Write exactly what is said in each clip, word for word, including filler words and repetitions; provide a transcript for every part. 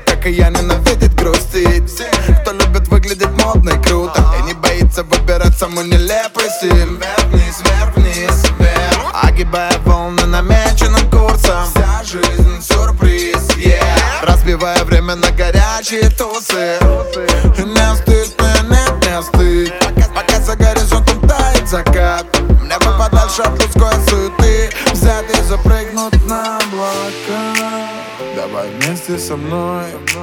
как и я, ненавидит грустить. Кто любит выглядеть модно и круто и не боится выбирать самый нелепый стиль. Вверх-вниз, вверх-вниз, вверх, огибая волны намеченным курсом. Вся жизнь сюрприз, yeah. Разбивая время на горячие тусы. Не стыд, нет, не стыд. Пока, пока за горизонтом тает закат, мне бы подальше от людской суеты взять и запрыгнуть на облака. Давай вместе со мной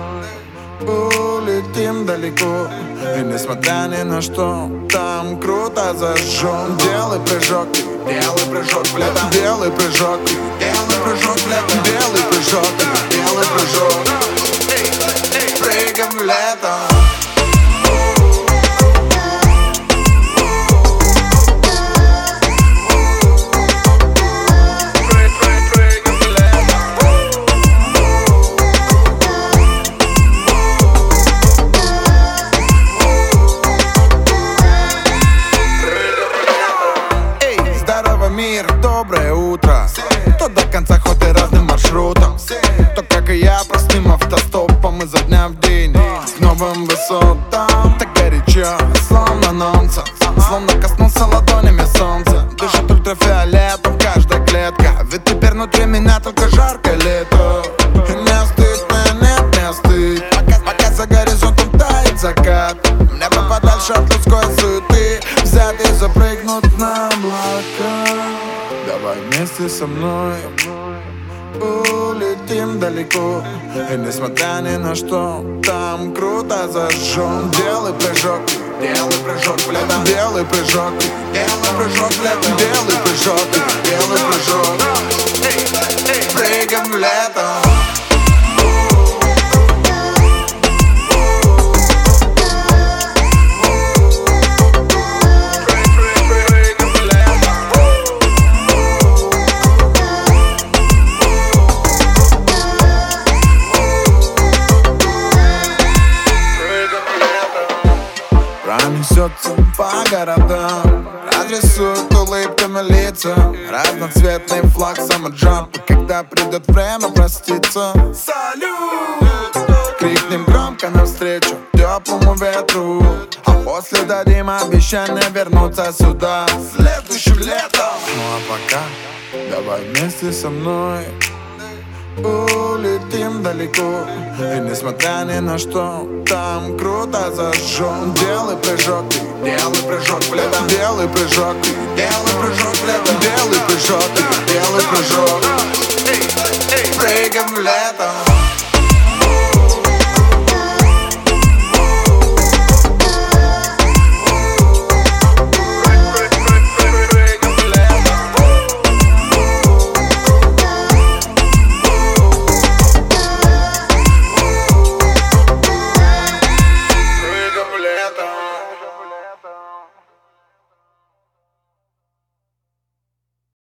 улетим далеко, и несмотря ни на что, там круто зажжем. Делай прыжок, делай прыжок в лето, делай прыжок, делай прыжок в лето, делай прыжок, делай прыжок, прыгаем в лето. Мир, доброе утро. Кто до конца ходит разным маршрутом, кто, как и я, простым автостопом изо дня в день к новым высотам. Так горячо, словно нонсенс, словно коснулся ладонями солнца. Дышит ультрафиолетом каждая клетка, ведь теперь внутри меня только жаркое лето. Не стыд, нет, не стыд. Пока, пока за горизонтом тает закат, мне бы подальше от людской суеты взять и запрыгнуть на облака. Давай вместе со мной улетим далеко, и несмотря ни на что, там круто зажжем. Делай прыжок, делай прыжок в лето, делай прыжок, делай прыжок в лето, делай прыжок, делай прыжок, прыгаем в лето. Пронесется по городам, разрисует улыбками лица, разноцветный флаг самоджампа. Когда придет время проститься, салют! Крикнем громко навстречу теплому ветру, а после дадим обещание вернуться сюда следующим летом. Ну а пока давай вместе со мной улетим далеко, и несмотря ни на что, там круто зажжем. Делай прыжок, делай прыжок в лето, делай прыжок, делай прыжок в лето, делай прыжок, делай прыжок, прыгаем в лето.